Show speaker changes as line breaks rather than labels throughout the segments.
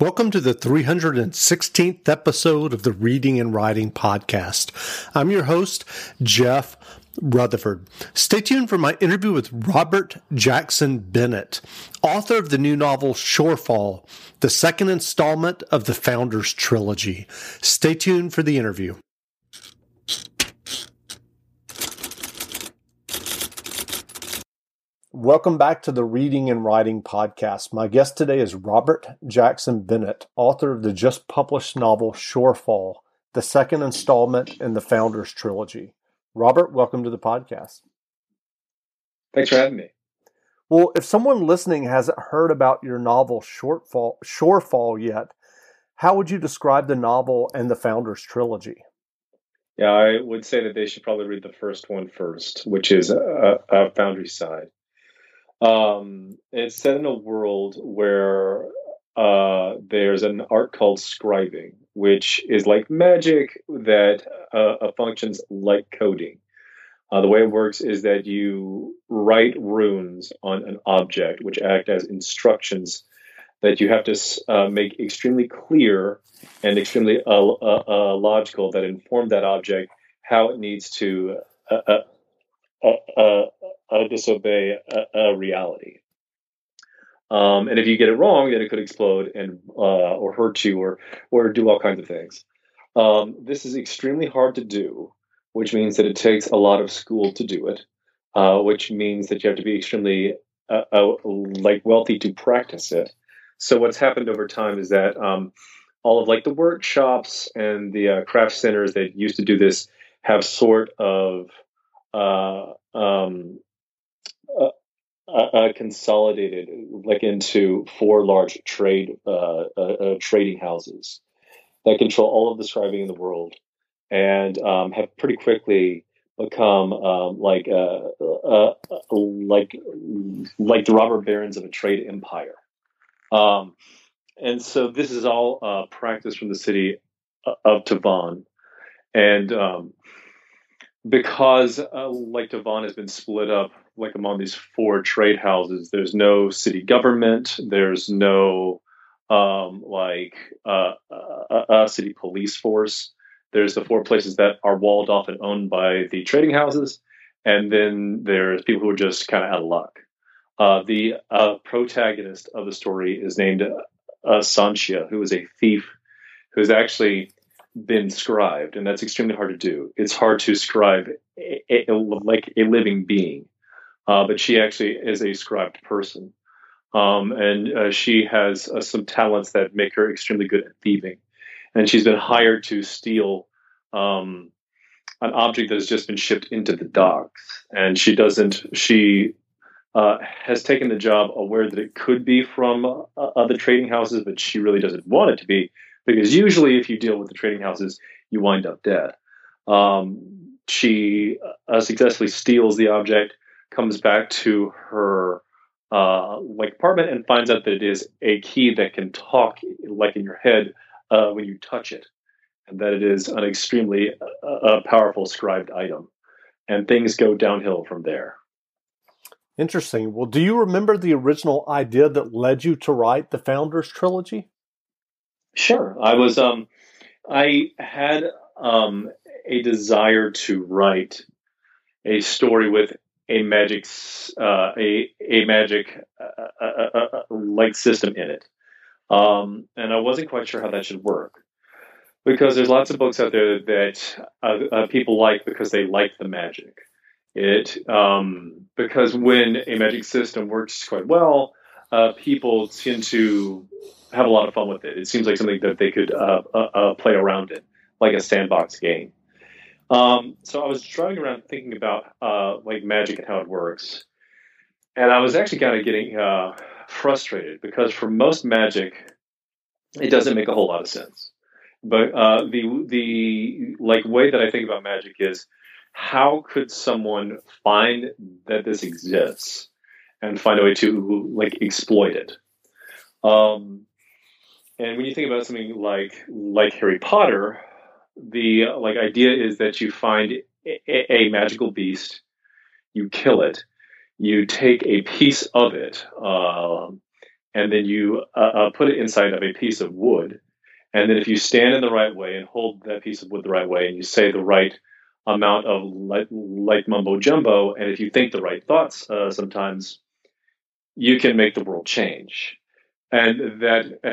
Welcome to the 316th episode of the Reading and Writing Podcast. I'm your host, Jeff Rutherford. Stay tuned for my interview with Robert Jackson Bennett, author of the new novel Shorefall, the second installment of the Founders Trilogy. Stay tuned for the interview. Welcome back to the Reading and Writing Podcast. My guest today is Robert Jackson Bennett, author of the just published novel Shorefall, the second installment in the Founders Trilogy. Robert, welcome to the podcast.
Thanks for having me.
Well, if someone listening hasn't heard about your novel Shorefall yet, how would you describe the novel and the Founders Trilogy?
Yeah, I would say that they should probably read the first one first, which is Foundryside. It's set in a world where there's an art called scribing, which is like magic that functions like coding. The way it works is that you write runes on an object, which act as instructions that you have to make extremely clear and extremely logical that inform that object how it needs to disobey a reality. And if you get it wrong, then it could explode and or hurt you or do all kinds of things. This is extremely hard to do, which means that it takes a lot of school to do it, which means that you have to be extremely wealthy to practice it. So what's happened over time is that all of the workshops and the craft centers that used to do this have sort of consolidated into four large trading houses that control all of the scribing in the world, and have pretty quickly become the robber barons of a trade empire. And so this is all practiced from the city of Tavan, and because Tavan has been split up among these four trade houses, there's no city government, there's no city police force. There's the four places that are walled off and owned by the trading houses, and then there's people who are just kind of out of luck. The protagonist of the story is named Sanchia, who is a thief who's actually been scribed, and that's extremely hard to do. It's hard to scribe a living being, but she actually is a scribed person, and she has some talents that make her extremely good at thieving, and she's been hired to steal an object that has just been shipped into the docks, and she has taken the job aware that it could be from other trading houses, but she really doesn't want it to be, because usually if you deal with the trading houses, you wind up dead. She successfully steals the object, comes back to her apartment, and finds out that it is a key that can talk in your head when you touch it, and that it is an extremely powerful scribed item. And things go downhill from there.
Interesting. Well, do you remember the original idea that led you to write the Founders Trilogy?
Sure. I had a desire to write a story with a magic system in it, and I wasn't quite sure how that should work, because there's lots of books out there that people like because they like the magic. Because when a magic system works quite well, people tend to have a lot of fun with it. It seems like something that they could play around in, like a sandbox game. So I was driving around thinking about magic and how it works, and I was actually kind of getting frustrated, because for most magic, it doesn't make a whole lot of sense. But the way that I think about magic is, how could someone find that this exists and find a way to exploit it? And when you think about something like Harry Potter, the idea is that you find a magical beast, you kill it, you take a piece of it, and then you put it inside of a piece of wood. And then if you stand in the right way and hold that piece of wood the right way, and you say the right amount of like mumbo jumbo, and if you think the right thoughts, sometimes you can make the world change. And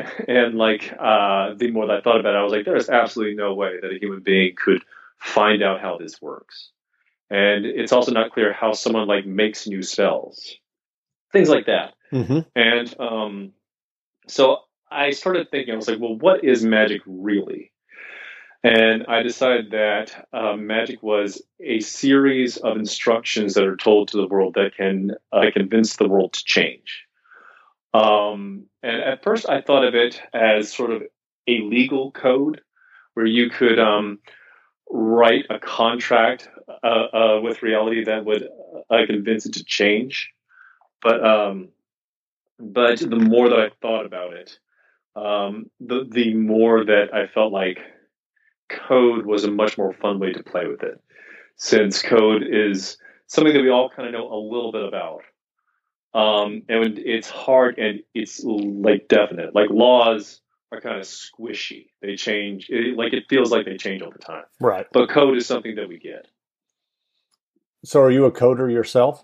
the more that I thought about it, I was like, there is absolutely no way that a human being could find out how this works. And it's also not clear how someone like makes new spells, things like that.
Mm-hmm.
And so I started thinking, I was like, well, what is magic really? And I decided that magic was a series of instructions that are told to the world that can convince the world to change. And at first, I thought of it as sort of a legal code where you could write a contract with reality that would convince it to change. But the more that I thought about it, the more that I felt like code was a much more fun way to play with it, since code is something that we all kind of know a little bit about. And it's hard and it's like definite. Like laws are kind of squishy. They change. It feels like they change all the time.
Right.
But code is something that we get.
So are you a coder yourself?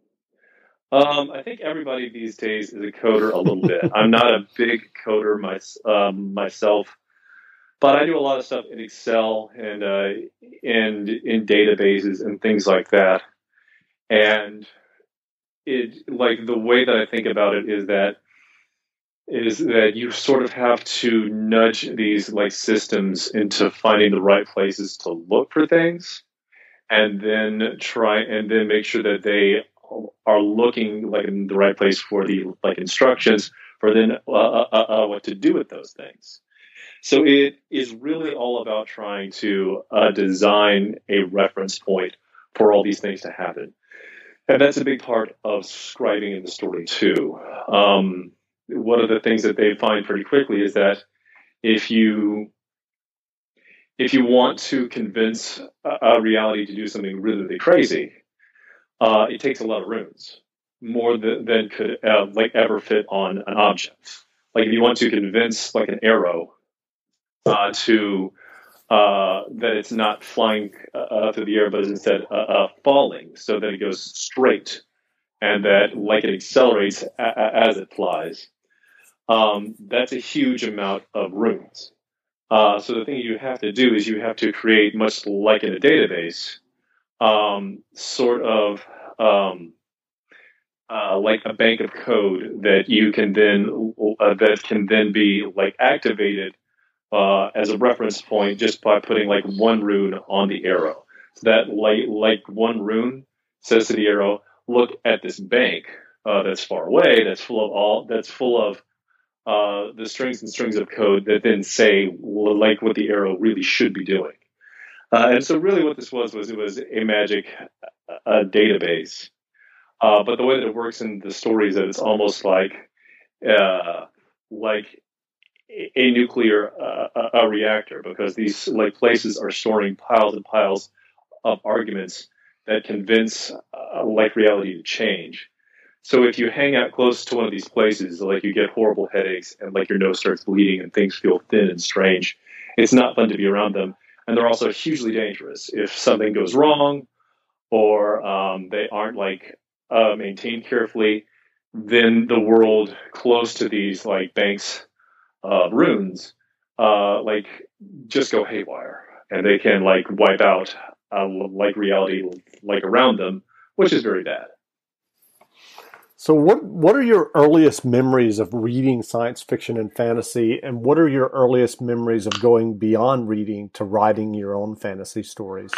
I think everybody these days is a coder a little bit. I'm not a big coder myself, but I do a lot of stuff in Excel and in databases and things like that. And it like the way that I think about it is that you sort of have to nudge these like systems into finding the right places to look for things, and then make sure that they are looking like in the right place for the like instructions for then what to do with those things. So it is really all about trying to design a reference point for all these things to happen. And that's a big part of scribing in the story too. One of the things that they find pretty quickly is that if you want to convince a reality to do something really, really crazy, it takes a lot of runes, more than could ever fit on an object. Like if you want to convince like an arrow to that it's not flying through the air, but is instead falling, so that it goes straight, and that like it accelerates as it flies. That's a huge amount of runes. So the thing you have to do is you have to create, much like in a database, sort of like a bank of code that you can then be like activated as a reference point just by putting like one rune on the arrow. So that like one rune says to the arrow, look at this bank that's far away, that's full of the strings and strings of code that then say like what the arrow really should be doing. And so really what this was it was a magic database. But the way that it works in the story is that it's almost like a nuclear reactor, because these like places are storing piles and piles of arguments that convince like reality to change. So if you hang out close to one of these places, like you get horrible headaches and like your nose starts bleeding and things feel thin and strange, it's not fun to be around them. And they're also hugely dangerous. If something goes wrong or they aren't like maintained carefully, then the world close to these like banks of runes like just go haywire, and they can like wipe out like reality like around them, which is very bad.
So what are your earliest memories of reading science fiction and fantasy, and what are your earliest memories of going beyond reading to writing your own fantasy stories?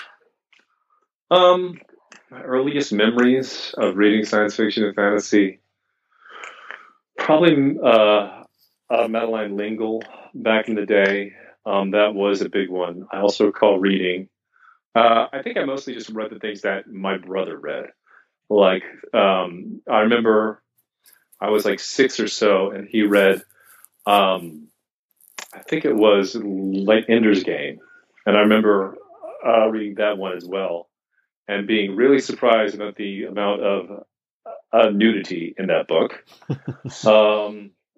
My earliest memories of reading science fiction and fantasy, probably Madeline L'Engle back in the day. That was a big one. I also recall reading. I think I mostly just read the things that my brother read. Like, I remember I was like 6 or so, and he read, I think it was like Ender's Game. And I remember reading that one as well, and being really surprised about the amount of nudity in that book.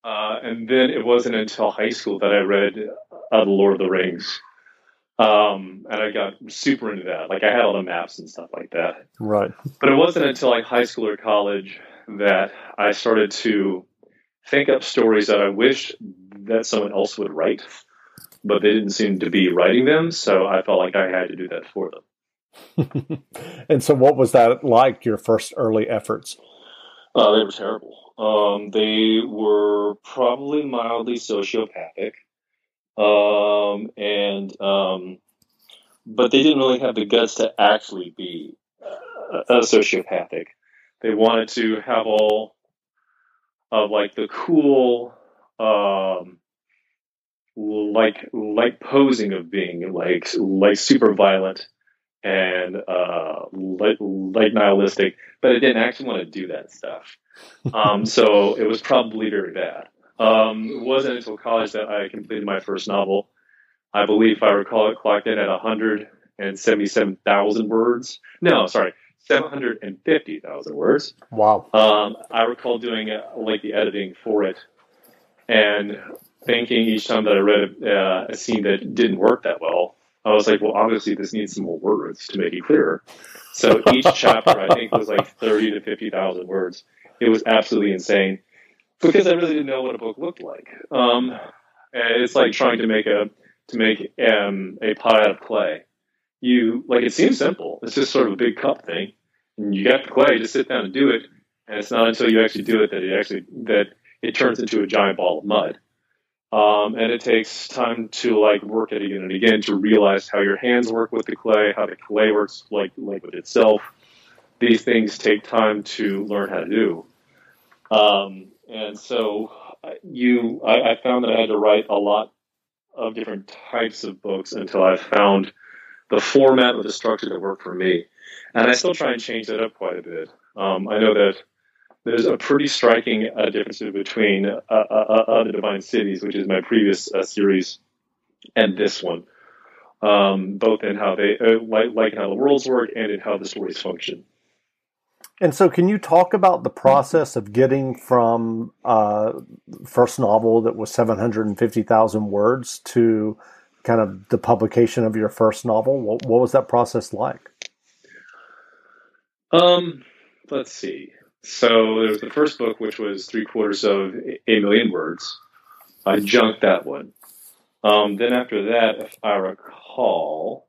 And then it wasn't until high school that I read The Lord of the Rings. And I got super into that. Like I had all the maps and stuff like that.
Right.
But it wasn't until like high school or college that I started to think up stories that I wished that someone else would write, but they didn't seem to be writing them. So I felt like I had to do that for them.
And so what was that like, your first early efforts?
They were terrible. They were probably mildly sociopathic. But they didn't really have the guts to actually be a sociopathic. They wanted to have all of like the cool, like posing of being like super violent and like nihilistic, but I didn't actually want to do that stuff. So it was probably very bad. It wasn't until college that I completed my first novel. I believe, if I recall, it clocked in at 177,000 words. No, sorry, 750,000 words.
Wow.
I recall doing like the editing for it and thinking each time that I read a scene that didn't work that well, I was like, well, obviously this needs some more words to make it clearer. So each chapter, I think, was like 30 to 50,000 words. It was absolutely insane because I really didn't know what a book looked like. And it's like trying to make a pot out of clay. It seems simple. It's just sort of a big cup thing, and you got the clay. Just sit down and do it. And it's not until you actually do it that it turns into a giant ball of mud. And it takes time to like work it again and again to realize how your hands work with the clay, how the clay works like with itself. These things take time to learn how to do. And so I found that I had to write a lot of different types of books until I found the format or the structure that worked for me. And I still try and change that up quite a bit. I know that there's a pretty striking difference between The Divine Cities, which is my previous series, and this one, both in how they like how the worlds work and in how the stories function.
And so can you talk about the process of getting from first novel that was 750,000 words to kind of the publication of your first novel? What was that process like?
Let's see. So there was the first book, which was 750,000 words. I junked that one. Then after that, if I recall,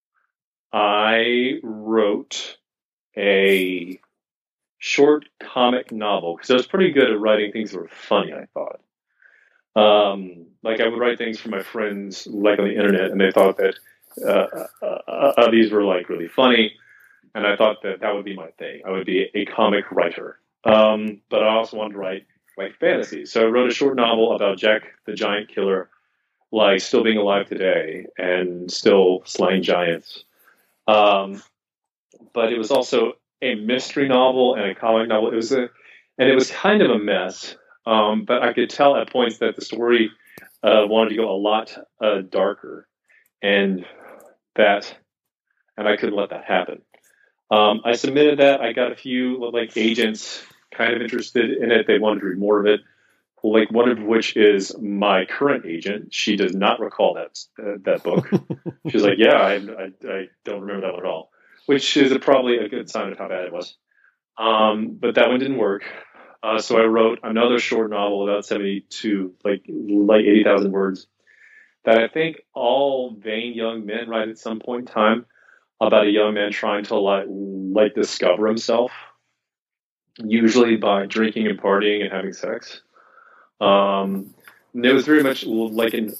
I wrote a short comic novel because I was pretty good at writing things that were funny, I thought. Like I would write things for my friends like on the internet, and they thought that these were like really funny, and I thought that would be my thing. I would be a comic writer. But I also wanted to write like fantasy. So I wrote a short novel about Jack the Giant Killer, like still being alive today and still slaying giants. But it was also a mystery novel and a comic novel. It was kind of a mess. But I could tell at points that the story wanted to go a lot darker, and I couldn't let that happen. I submitted that. I got a few like agents kind of interested in it. They wanted to read more of it. Like one of which is my current agent. She does not recall that book. She's like, yeah, I don't remember that one at all, which is probably a good sign of how bad it was. But that one didn't work. So I wrote another short novel about 80,000 words that I think all vain young men write at some point in time about a young man trying to like discover himself, usually by drinking and partying and having sex. And it was very much like an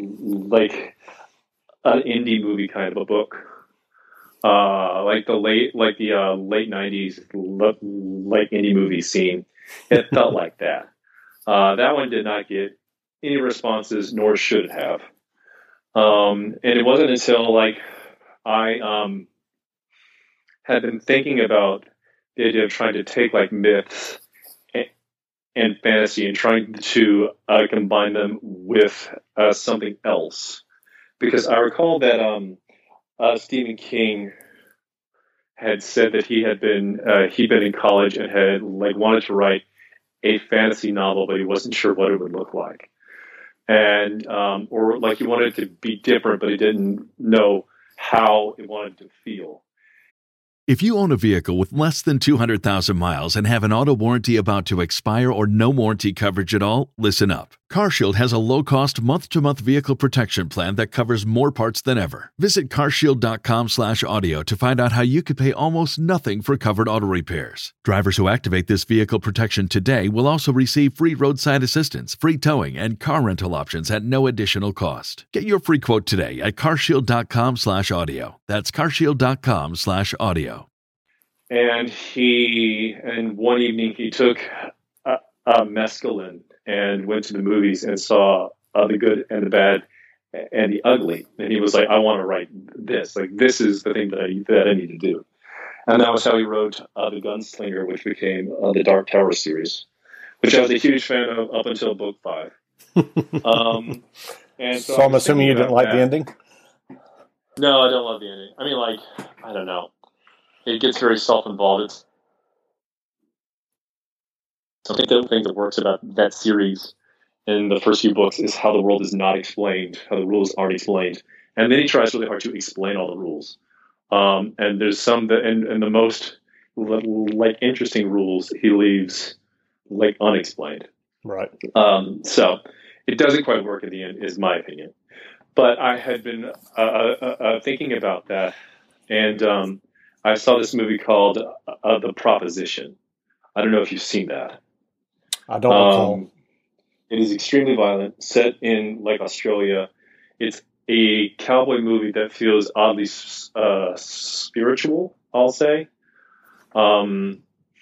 indie movie kind of a book. Like the late 90s, like indie movie scene. It felt like that. That one did not get any responses, nor should it have. And it wasn't until like I had been thinking about the idea of trying to take like myths and fantasy and trying to combine them with something else, because I recall that Stephen King had said that he'd been in college and had like wanted to write a fantasy novel, but he wasn't sure what it would look like. And, or like he wanted it to be different, but he didn't know how it wanted to feel.
If you own a vehicle with less than 200,000 miles and have an auto warranty about to expire or no warranty coverage at all, listen up. CarShield has a low-cost month-to-month vehicle protection plan that covers more parts than ever. Visit carshield.com/audio to find out how you could pay almost nothing for covered auto repairs. Drivers who activate this vehicle protection today will also receive free roadside assistance, free towing, and car rental options at no additional cost. Get your free quote today at carshield.com/audio. That's carshield.com/audio.
And one evening he took mescaline and went to the movies and saw The Good and the Bad and the Ugly. And he was like, I want to write this. Like, this is the thing that I need to do. And that was how he wrote The Gunslinger, which became the Dark Tower series, which I was a huge fan of up until book 5.
And so I'm assuming you didn't like the ending?
No, I don't love the ending. I mean, like, I don't know. It gets very self-involved. I think the thing that works about that series in the first few books is how the world is not explained, how the rules aren't explained. And then he tries really hard to explain all the rules. And there's some that, and the most like interesting rules he leaves like unexplained.
Right.
So it doesn't quite work in the end, is my opinion. But I had been thinking about that, and I saw this movie called The Proposition. I don't know if you've seen that.
I don't recall.
It is extremely violent, set in like Australia. It's a cowboy movie that feels oddly spiritual, I'll say. And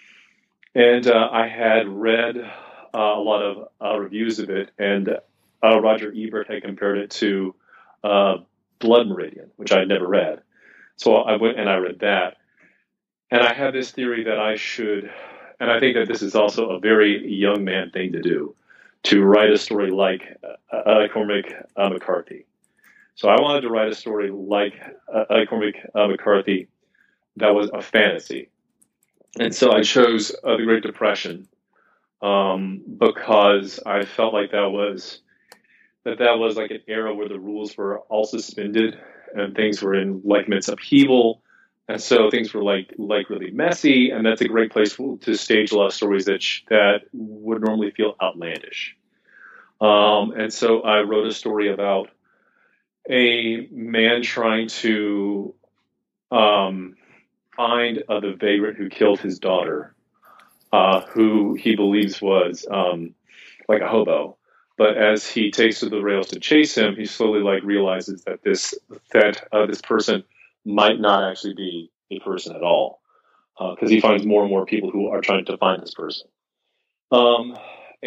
I had read a lot of reviews of it, and Roger Ebert had compared it to Blood Meridian, which I had never read. So I went and I read that. And I had this theory that I should, and I think that this is also a very young man thing to do, to write a story like Cormac McCarthy. So I wanted to write a story like Cormac McCarthy that was a fantasy. And so I chose The Great Depression because I felt like that was like an era where the rules were all suspended and things were in like midst upheaval. And so things were like really messy, and that's a great place to stage a lot of stories that would normally feel outlandish. And so I wrote a story about a man trying to find the vagrant who killed his daughter, who he believes was like a hobo. But as he takes to the rails to chase him, he slowly like realizes that this person might not actually be a person at all, because he finds more and more people who are trying to find this person. I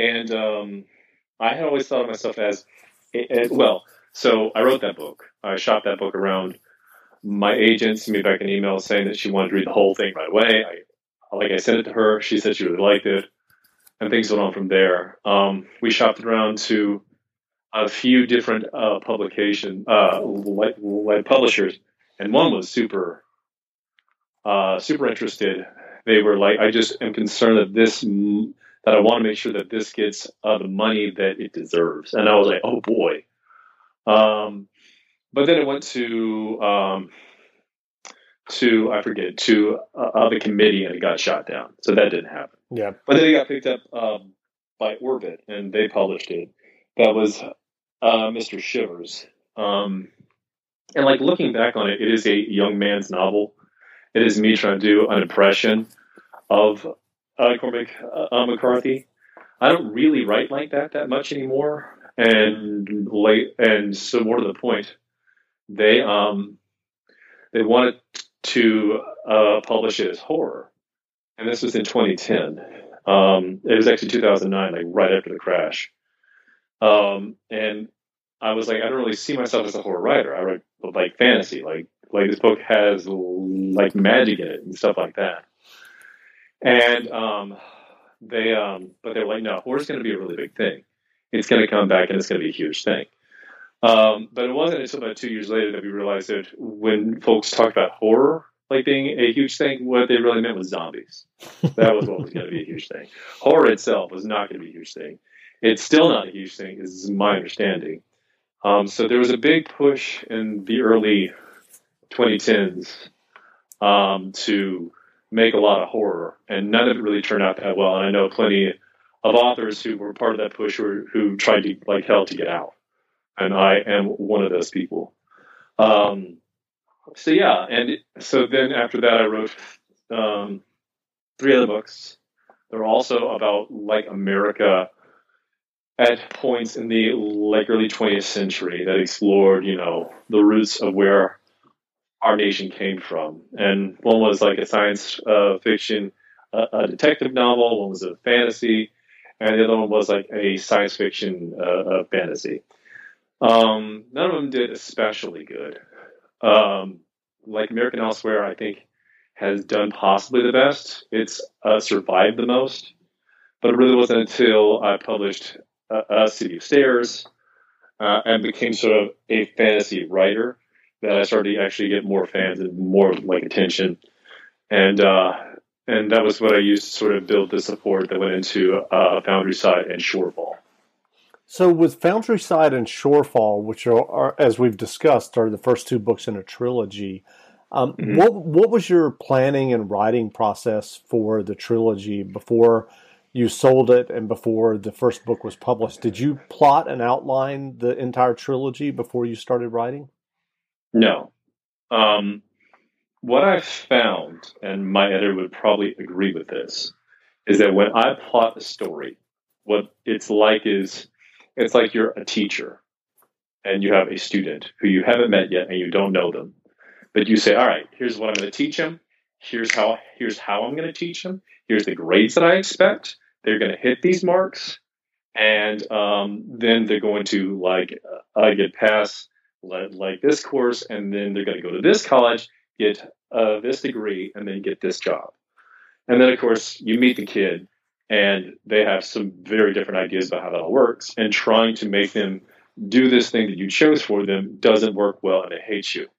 had always thought of myself as, so I wrote that book. I shopped that book around. My agent sent me back an email saying that she wanted to read the whole thing right away. I sent it to her. She said she really liked it, and things went on from there. We shopped it around to a few different publishers, and one was super interested. They were like, I just am concerned that I want to make sure that this gets the money that it deserves. And I was like, oh boy. But then it went to the committee, and it got shot down. So that didn't happen.
Yeah.
But then it got picked up by Orbit, and they published it. That was Mr. Shivers. And like looking back on it, it is a young man's novel. It is me trying to do an impression of Cormac McCarthy. I don't really write like that much anymore. And so more to the point, they wanted to publish it as horror, and this was in 2010. It was actually 2009, like right after the crash. And I was like, I don't really see myself as a horror writer. I write like fantasy, like this book has like magic in it and stuff like that. And but they're like, no, horror's going to be a really big thing. It's going to come back and it's going to be a huge thing. But it wasn't until about 2 years later that we realized that when folks talk about horror, like being a huge thing, what they really meant was zombies. That was what was going to be a huge thing. Horror itself was not going to be a huge thing. It's still not a huge thing, is my understanding. So there was a big push in the early 2010s to make a lot of horror, and none of it really turned out that well. And I know plenty of authors who were part of that push who tried to like hell to get out, and I am one of those people. So yeah, and so then after that, I wrote 3 other books. They're also about like America at points in the like early 20th century that explored, the roots of where our nation came from. And one was like a science fiction, a detective novel. One was a fantasy, and the other one was like a science fiction fantasy. None of them did especially good. Like American Elsewhere, I think, has done possibly the best. It's survived the most. But it really wasn't until I published City of Stairs and became sort of a fantasy writer that I started to actually get more fans and more like attention. And that was what I used to sort of build the support that went into Foundryside and Shorefall.
So with Foundryside and Shorefall, which are, as we've discussed, are the first 2 books in a trilogy, what was your planning and writing process for the trilogy before you sold it and before the first book was published? Did you plot and outline the entire trilogy before you started writing?
No. What I found, and my editor would probably agree with this, is that when I plot a story, what it's like you're a teacher and you have a student who you haven't met yet and you don't know them. But you say, all right, here's what I'm going to teach them. Here's how I'm going to teach them. Here's the grades that I expect. They're going to hit these marks. And then they're going to get past like this course. And then they're going to go to this college, get this degree, and then get this job. And then, of course, you meet the kid. And they have some very different ideas about how that all works. And trying to make them do this thing that you chose for them doesn't work well, and they hate you.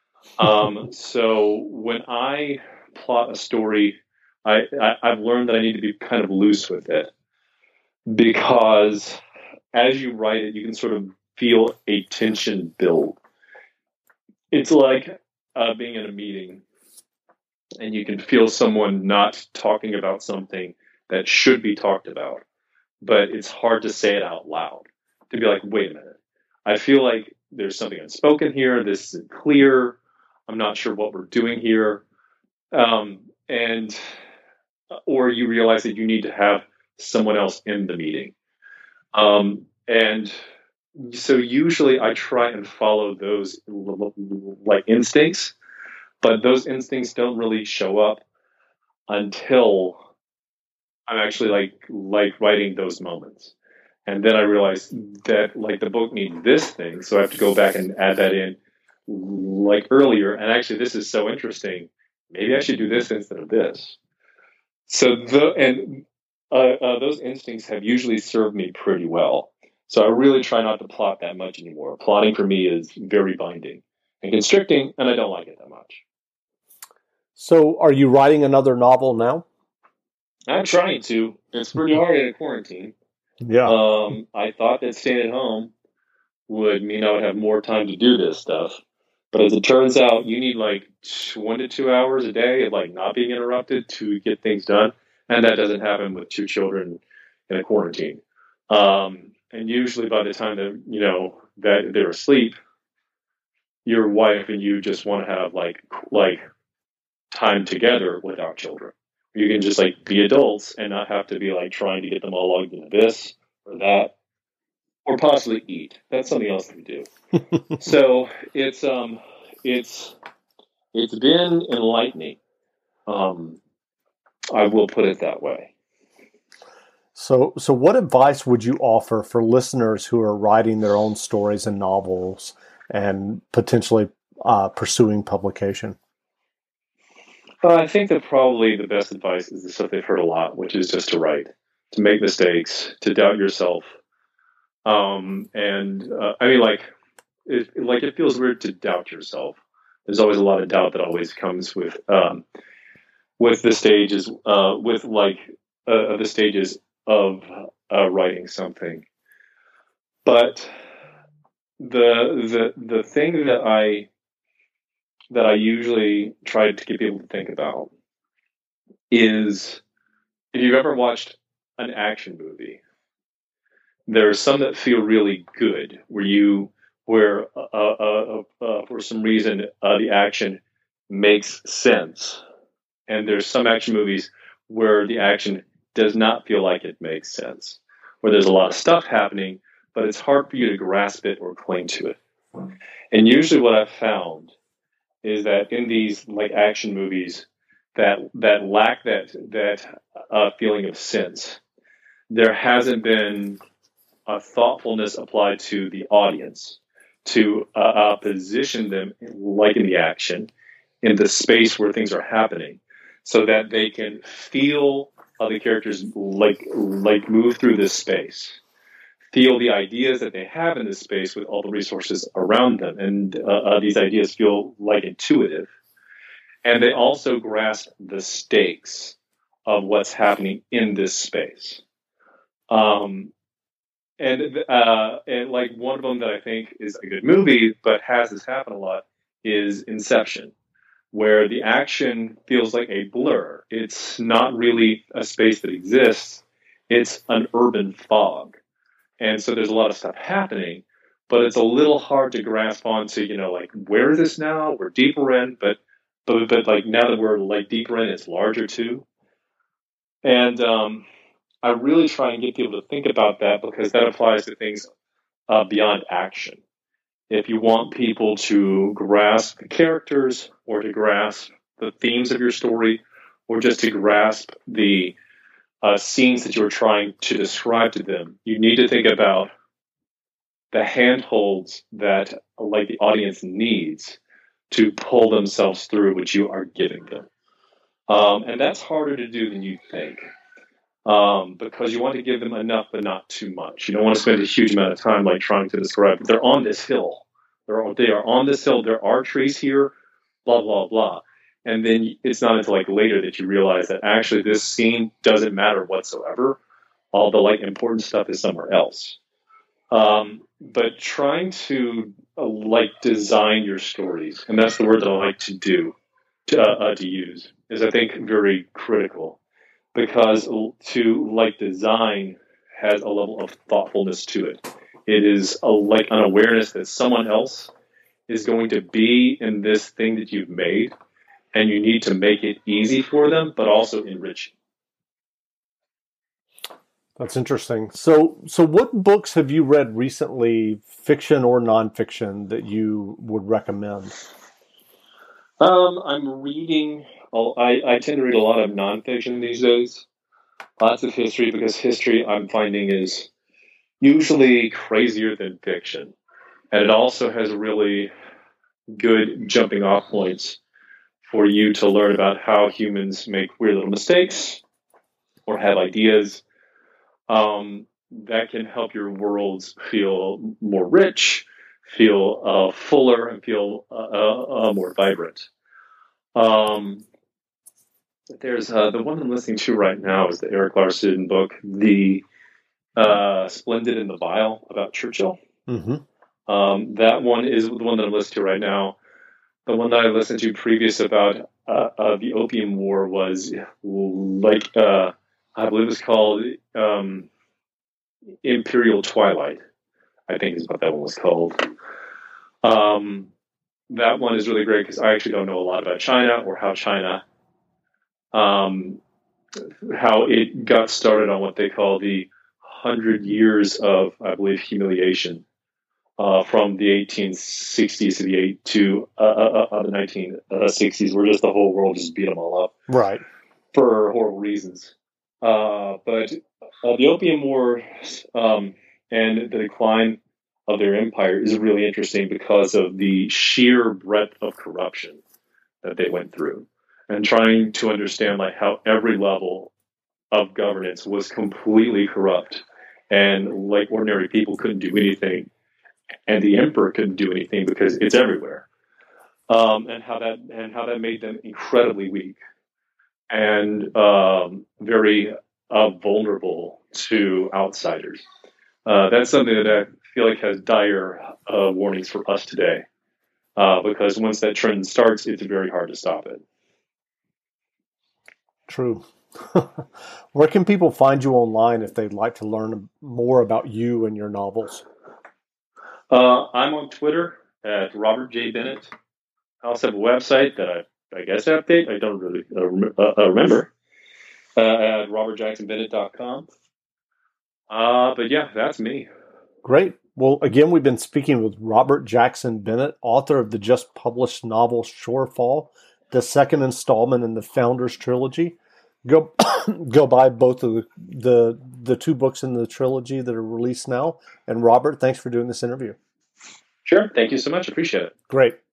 So when I plot a story, I've learned that I need to be kind of loose with it. Because as you write it, you can sort of feel a tension build. It's like being in a meeting, and you can feel someone not talking about something that should be talked about, but it's hard to say it out loud, to be like, wait a minute, I feel like there's something unspoken here, this isn't clear, I'm not sure what we're doing here, or you realize that you need to have someone else in the meeting. And so usually I try and follow those like instincts, but those instincts don't really show up until I'm actually like writing those moments. And then I realized that like the book needs this thing. So I have to go back and add that in like earlier. And actually this is so interesting. Maybe I should do this instead of this. So those instincts have usually served me pretty well. So I really try not to plot that much anymore. Plotting for me is very binding and constricting, and I don't like it that much.
So are you writing another novel now?
I'm trying to. It's pretty hard in a quarantine.
Yeah.
I thought that staying at home would mean I would have more time to do this stuff. But as it turns out, you need like 1 to 2 hours a day of like not being interrupted to get things done. And that doesn't happen with 2 children in a quarantine. And usually by the time that, that they're asleep, your wife and you just want to have like time together without children. You can just like be adults and not have to be like trying to get them all logged into this or that, or possibly eat. That's something else that we do. So it's been enlightening. I will put it that way.
So what advice would you offer for listeners who are writing their own stories and novels and potentially pursuing publication?
I think that probably the best advice is the stuff they've heard a lot, which is just to write, to make mistakes, to doubt yourself. I mean, it feels weird to doubt yourself, There's always a lot of doubt that always comes with the stages, the stages of writing something. But the thing that I usually try to get people to think about is, if you've ever watched an action movie, there are some that feel really good, where for some reason the action makes sense, and there's some action movies where the action does not feel like it makes sense, where there's a lot of stuff happening, but it's hard for you to grasp it or cling to it. And usually, what I've found is that in these like action movies that lack that feeling of sense, there hasn't been a thoughtfulness applied to the audience to position them, like in the action, in the space where things are happening, so that they can feel how the characters like move through this space, feel the ideas that they have in this space with all the resources around them, and these ideas feel like intuitive, and they also grasp the stakes of what's happening in this space. And like one of them that I think is a good movie, but has this happen a lot, is Inception, where the action feels like a blur. It's not really a space that exists. It's an urban fog. And so there's a lot of stuff happening, but it's a little hard to grasp onto, like, where is this now? We're deeper in, but like now that we're like deeper in, it's larger too. And I really try and get people to think about that, because that applies to things beyond action. If you want people to grasp the characters, or to grasp the themes of your story, or just to grasp the scenes that you're trying to describe to them, you need to think about the handholds that like the audience needs to pull themselves through what you are giving them. And that's harder to do than you think. Because you want to give them enough, but not too much. You don't want to spend a huge amount of time like trying to describe, they're on this hill. They are on this hill. There are trees here, blah, blah, blah. And then it's not until like later that you realize that actually this scene doesn't matter whatsoever. All the like important stuff is somewhere else. But trying to like design your stories, and that's the word that I like to use, is I think very critical. Because to like design has a level of thoughtfulness to it. It is like an awareness that someone else is going to be in this thing that you've made, and you need to make it easy for them, but also enrich.
That's interesting. So what books have you read recently, fiction or nonfiction, that you would recommend?
I'm reading. I tend to read a lot of nonfiction these days. Lots of history, because history I'm finding is usually crazier than fiction. And it also has really good jumping off points for you to learn about how humans make weird little mistakes or have ideas that can help your worlds feel more rich, feel fuller, and feel more vibrant. There's the one I'm listening to right now is the Erik Larson book, The Splendid and the Vile, about Churchill.
Mm-hmm.
That one is the one that I'm listening to right now. The one that I listened to previous about the Opium War was like, I believe it was called Imperial Twilight, I think is what that one was called. That one is really great because I actually don't know a lot about China, or how China, how it got started on what they call the 100 years of, I believe, humiliation, from the 1860s to the 1960s, where just the whole world just beat them all up,
right,
for horrible reasons. But the Opium War and the decline of their empire is really interesting because of the sheer breadth of corruption that they went through, and trying to understand like how every level of governance was completely corrupt, and like ordinary people couldn't do anything, and the emperor couldn't do anything because it's everywhere. and how that made them incredibly weak and very vulnerable to outsiders. That's something that I feel like has dire warnings for us today, because once that trend starts, it's very hard to stop it.
True. Where can people find you online if they'd like to learn more about you and your novels?
I'm on Twitter at Robert J. Bennett. I also have a website that I guess I update. I don't really remember. At robertjacksonbennett.com. But yeah, that's me.
Great. Well, again, we've been speaking with Robert Jackson Bennett, author of the just published novel Shorefall, the second installment in the Founders Trilogy. Go buy both of the two books in the trilogy that are released now. And Robert, thanks for doing this interview.
Sure. Thank you so much. Appreciate it.
Great.